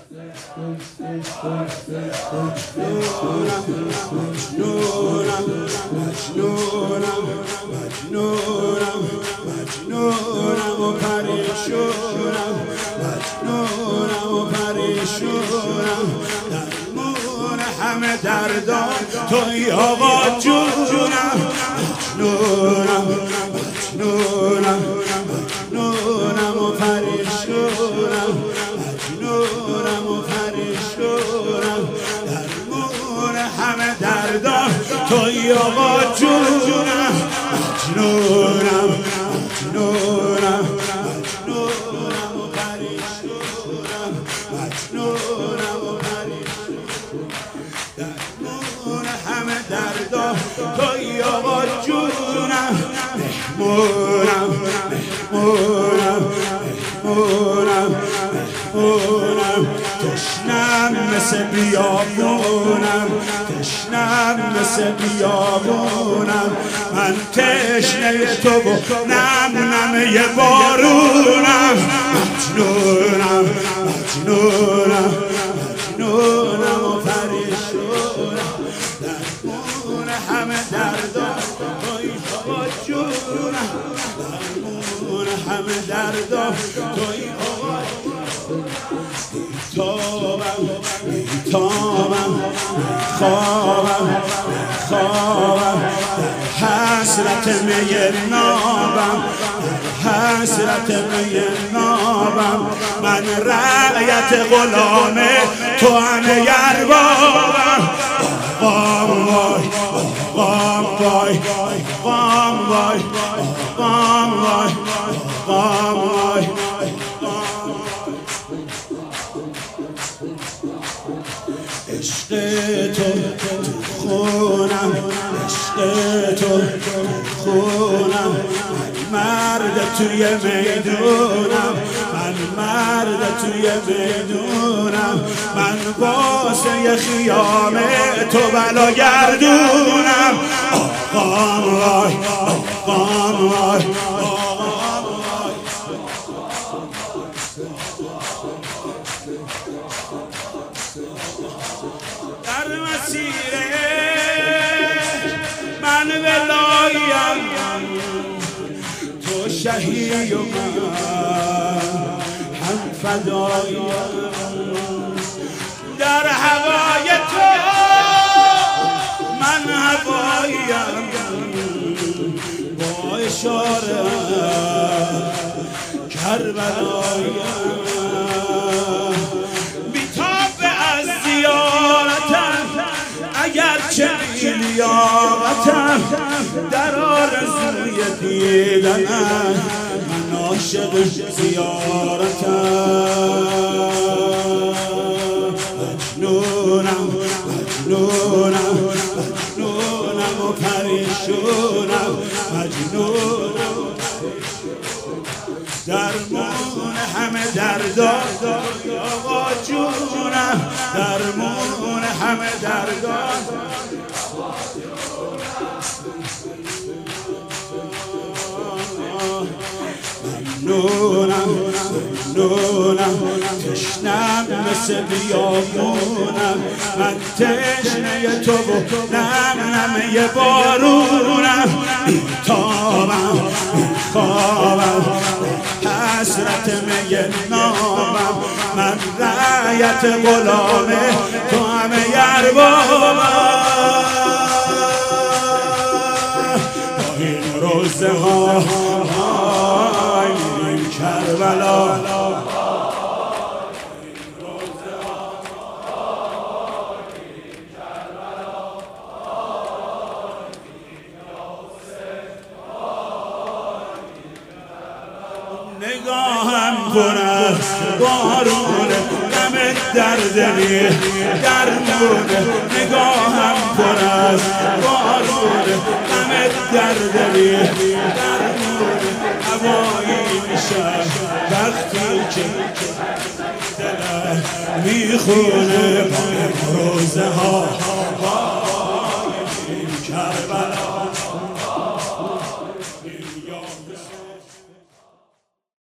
و پریشونم، مجنونم و پریشونم، درمون همه دردان توی آقا جونم. مجنونم مجنونم مجنونم و پریشونم، مجنونم و پریشونم، درمون همه دردان توی آقا جونم. مجنونم مجنونم مجنونم و پریشونم، مجنونم و پریشونم، درمون همه دردان توی آقا جونم. مهمونم مهمونم مهمونم مهمونم، تشنم مثل بیابونم، تشنم مثل بیابونم، من تشنه تو و نم نمه بارونم. مجنونم مجنونم مجنونم و پریشونم، درمون همه دردان توی آقا جونم، درمون همه دردان توی آقا تابم تابم خوابم خوابم، در حسرت می نابم، در حسرت می نابم، من رعیت غلام تو همه اربابم. آقام وای آقام وای آقام وای آقام وای آقام وای، عشق تو تو خونم، عشق تو تو خونم، من مرد توی میدونم، من مرد توی میدونم، من واسه خیام تو بلا گردونم. آقام وای آقام وای آقام وای، در مسیر من ولایم تو شهید و من هم فدایم، در هوای تو من هوایم، با اشاره کربلایم، بی‌تاب از زیارتم اگرچه لیاقتم، در آرزوی دیدنم من عاشق زیارتم. مجنونم مجنونم مجنونم و پریشونم، مجنونم درمون همه دردان آقا جونم، درمون همه دردان ممنونم ممنونم، تشنم مثل بیابونم، من تشنه تو و نم نمه بارونم، بی‌تابم بی‌خوابم حسرت می نامم، من رعیت غلام تو همه اربابم. با این روزه ها میریم کربلا، نگاهم پر از بارون غم دردی درمون، نگاهم پر از بارون غم دردی درمون، هوایی میشه وقتی که دلم میخونه با روزه ها